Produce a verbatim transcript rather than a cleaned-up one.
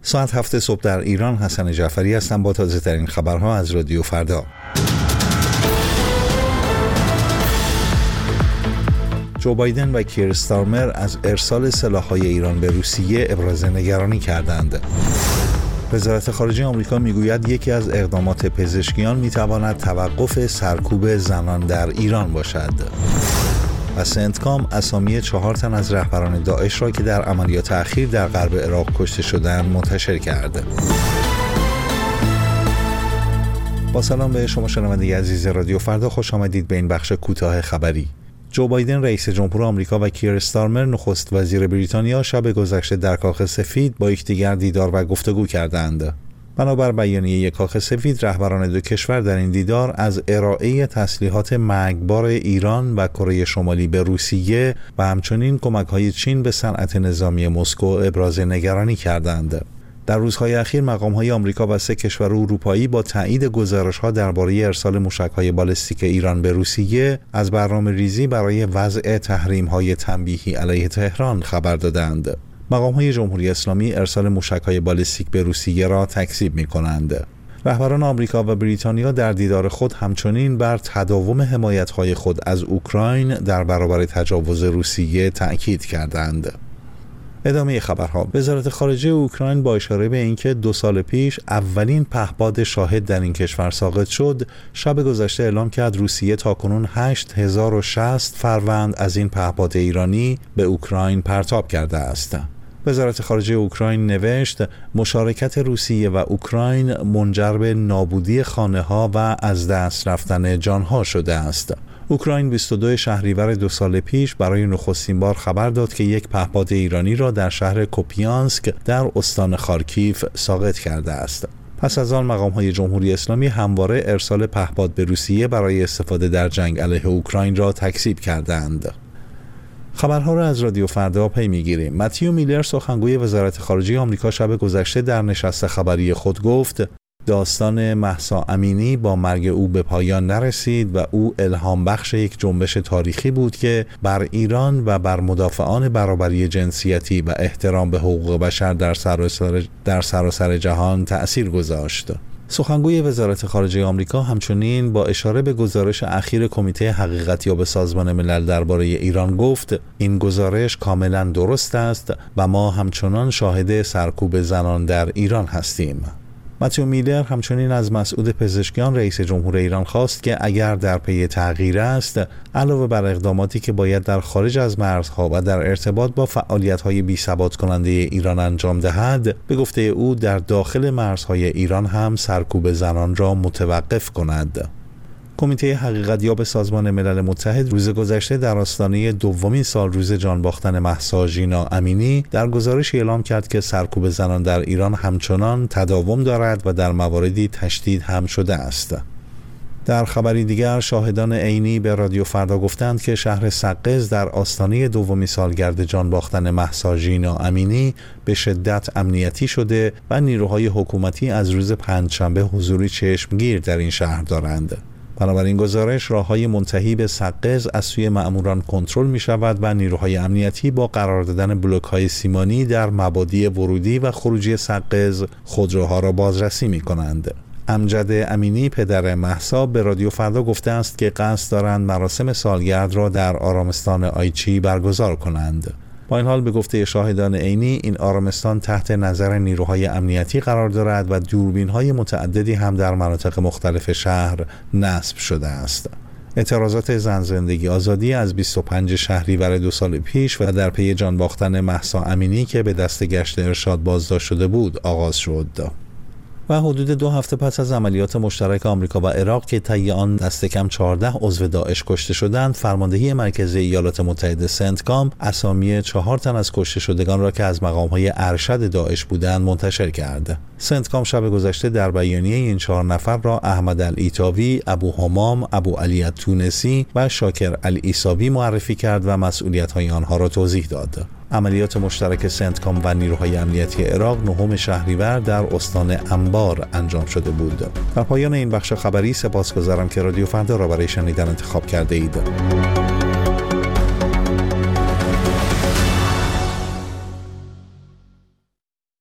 ساعت هفت صبح در ایران. حسن جعفری هستم با تازه ترین خبرها از رادیو فردا. جو بایدن و کیر استارمر از ارسال سلاح‌های ایران به روسیه ابراز نگرانی کردند. وزارت خارجه آمریکا میگوید یکی از اقدامات پزشکیان میتواند توقف سرکوب زنان در ایران باشد. و سنتکام اسامی چهار تن از رهبران داعش را که در عملیات اخیر در غرب عراق کشته شدند منتشر کرد. با سلام به شما شنونده عزیز رادیو فردا، خوش آمدید به این بخش کوتاه خبری. جو بایدن رئیس جمهور آمریکا و کیر استارمر نخست وزیر بریتانیا شب گذشته در کاخ سفید با یکدیگر دیدار و گفتگو کردند. بنابر بیانیه کاخ سفید، رهبران دو کشور در این دیدار از ارائه تسلیحات مرگبار ایران و کره شمالی به روسیه و همچنین کمک‌های چین به صنعت نظامی مسکو ابراز نگرانی کردند. در روزهای اخیر مقام‌های آمریکا و سه کشور اروپایی با تایید گزارش‌ها درباره ارسال موشک‌های بالستیک ایران به روسیه از برنامه‌ریزی برای وضع تحریم‌های تنبیهی علیه تهران خبر دادند. مقام‌های جمهوری اسلامی ارسال موشک‌های بالستیک به روسیه را تکذیب می‌کنند. رهبران آمریکا و بریتانیا در دیدار خود همچنین بر تداوم حمایت‌های خود از اوکراین در برابر تجاوز روسیه تأکید کردند. ادامه خبرها. وزارت خارجه اوکراین با اشاره به اینکه دو سال پیش اولین پهپاد شاهد در این کشور ساقط شد، شب گذشته اعلام کرد روسیه تاکنون هشت هزار و شصت فروند از این پهپاد ایرانی به اوکراین پرتاب کرده است. وزارت خارجه اوکراین نوشت مشارکت روسیه و اوکراین منجر به نابودی خانه‌ها و از دست رفتن جانها شده است. اوکراین بیست و دو شهریور دو سال پیش برای نخستین بار خبر داد که یک پهپاد ایرانی را در شهر کوپیانسک در استان خارکیف ساقط کرده است. پس از آن مقام‌های جمهوری اسلامی همواره ارسال پهپاد به روسیه برای استفاده در جنگ علیه اوکراین را تکذیب کردند. خبرها را از رادیو فردا پی می‌گیریم. متیو میلر سخنگوی وزارت خارجه آمریکا شب گذشته در نشست خبری خود گفت داستان مهسا امینی با مرگ او به پایان نرسید و او الهام بخش یک جنبش تاریخی بود که بر ایران و بر مدافعان برابری جنسیتی و احترام به حقوق بشر در سراسر در سراسر جهان تأثیر گذاشت. سخنگوی وزارت خارجه آمریکا همچنین با اشاره به گزارش اخیر کمیته حقیقتیاب سازمان ملل درباره ایران گفت این گزارش کاملا درست است و ما همچنان شاهد سرکوب زنان در ایران هستیم. متیو میلر همچنین از مسعود پزشکیان رئیس جمهور ایران خواست که اگر در پی تغییر است، علاوه بر اقداماتی که باید در خارج از مرزها و در ارتباط با فعالیت‌های بی‌ثبات کننده ایران انجام دهد، به گفته او در داخل مرزهای ایران هم سرکوب زنان را متوقف کند. کمیته حقیقتیاب سازمان ملل متحد روز گذشته در آستانه دومین سال روز جان باختن مهسا ژینا امینی در گزارش اعلام کرد که سرکوب زنان در ایران همچنان تداوم دارد و در مواردی تشدید هم شده است. در خبری دیگر شاهدان عینی به رادیو فردا گفتند که شهر سقز در آستانه دومین سالگرد جان باختن مهسا ژینا امینی به شدت امنیتی شده و نیروهای حکومتی از روز پنجشنبه حضوری چشمگیر در این شهر دارند. بنابراین گزارش راه‌های منتهی به سقز از سوی مأموران کنترل می شود و نیروهای امنیتی با قرار دادن بلوک‌های سیمانی در مبادی ورودی و خروجی سقز خودروها را بازرسی می کنند. امجد امینی پدر مهسا به رادیو فردا گفته است که قصد دارند مراسم سالگرد را در آرامستان آیچی برگزار کنند. با این حال به گفته شاهدان عینی این آرامستان تحت نظر نیروهای امنیتی قرار دارد و دوربین‌های متعددی هم در مناطق مختلف شهر نصب شده است. اعتراضات زن زندگی آزادی از بیست و پنج شهریور دو سال پیش و در پی جان باختن مهسا امینی که به دست گشت ارشاد بازداشت شده بود آغاز شد. و حدود دو هفته پس از عملیات مشترک آمریکا و عراق که طی آن دست کم چهارده عضو داعش کشته شدند، فرماندهی مرکزی ایالات متحده سنتکام اسامی چهار تن از کشته شدگان را که از مقام‌های ارشد داعش بودند منتشر کرد. سنتکام شب گذشته در بیانیه این چهار نفر را احمد العیطاوی، ابو همام، ابو علی التونسی و شاکر العیساوی معرفی کرد و مسئولیت‌های آنها را توضیح داد. عملیات مشترک سنتکام و نیروهای امنیتی عراق نهم شهریور در استان انبار انجام شده بود. در پایان این بخش خبری سپاسگزارم که رادیو فردا را برای شنیدن انتخاب کرده اید.